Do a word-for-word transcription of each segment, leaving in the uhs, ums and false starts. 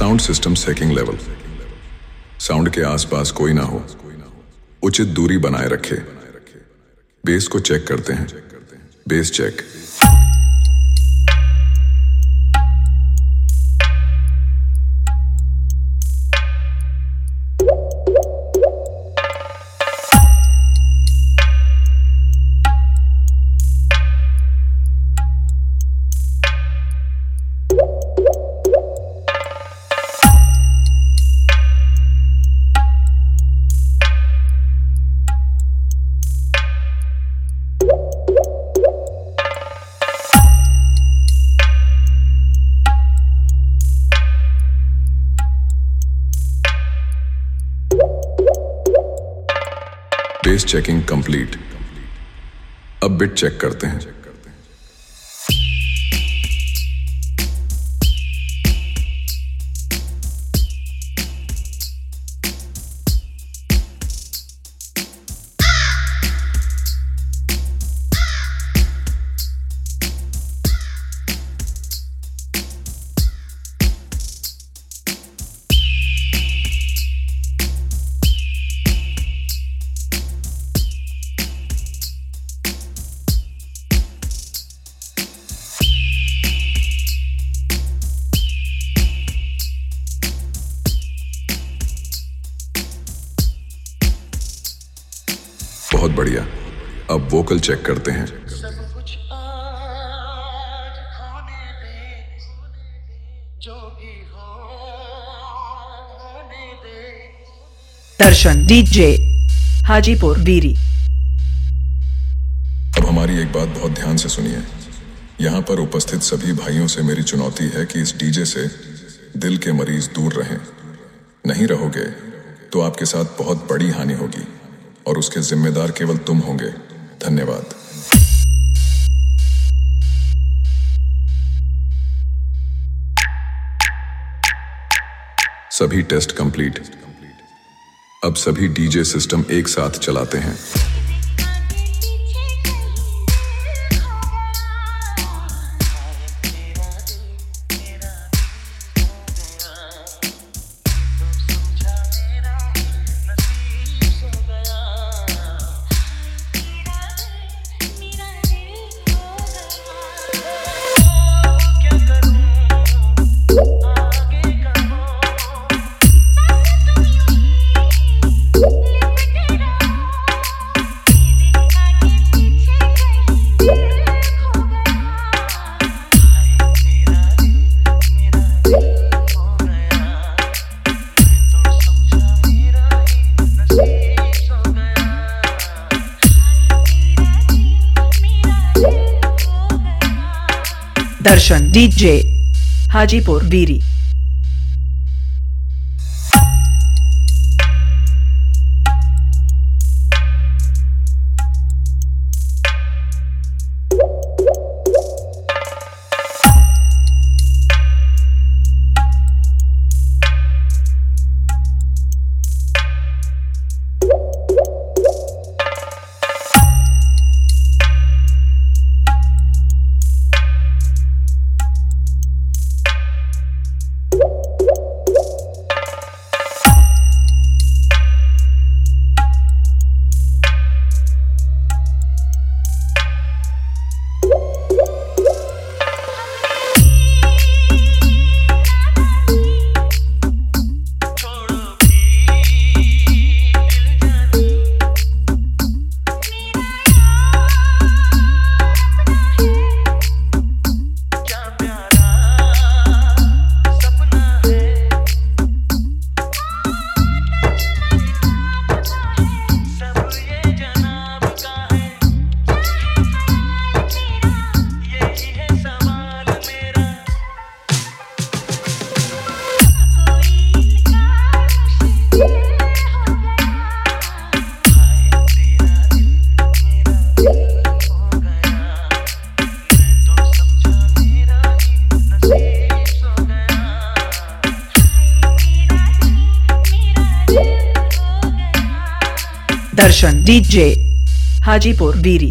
Sound system checking level. Sound के आसपास कोई ना हो, उचित दूरी बनाए रखे। बेस को चेक करते हैं। Bass check. Bass checking complete. अब बिट चेक करते हैं। बहुत बढ़िया। अब वोकल चेक करते हैं। दर्शन डीजे हाजीपुर बीरी। अब हमारी एक बात बहुत ध्यान से सुनिए। यहाँ पर उपस्थित सभी भाइयों से मेरी चुनौती है कि इस डीजे से दिल के मरीज दूर रहें। नहीं रहोगे तो आपके साथ बहुत बड़ी हानि होगी और उसके जिम्मेदार केवल तुम होंगे। धन्यवाद। सभी टेस्ट कंप्लीट। अब सभी डीजे सिस्टम एक साथ चलाते हैं। दर्शन डीजे हाजीपुर बीरी। दर्शन डीजे हाजीपुर बीरी।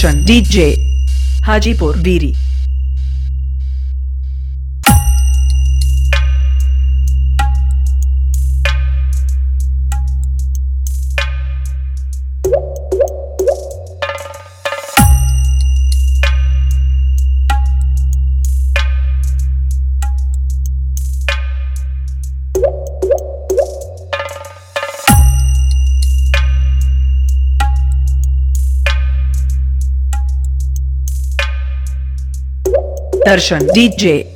दर्शन डीजे हाजीपुर वीरी। दर्शन डीजे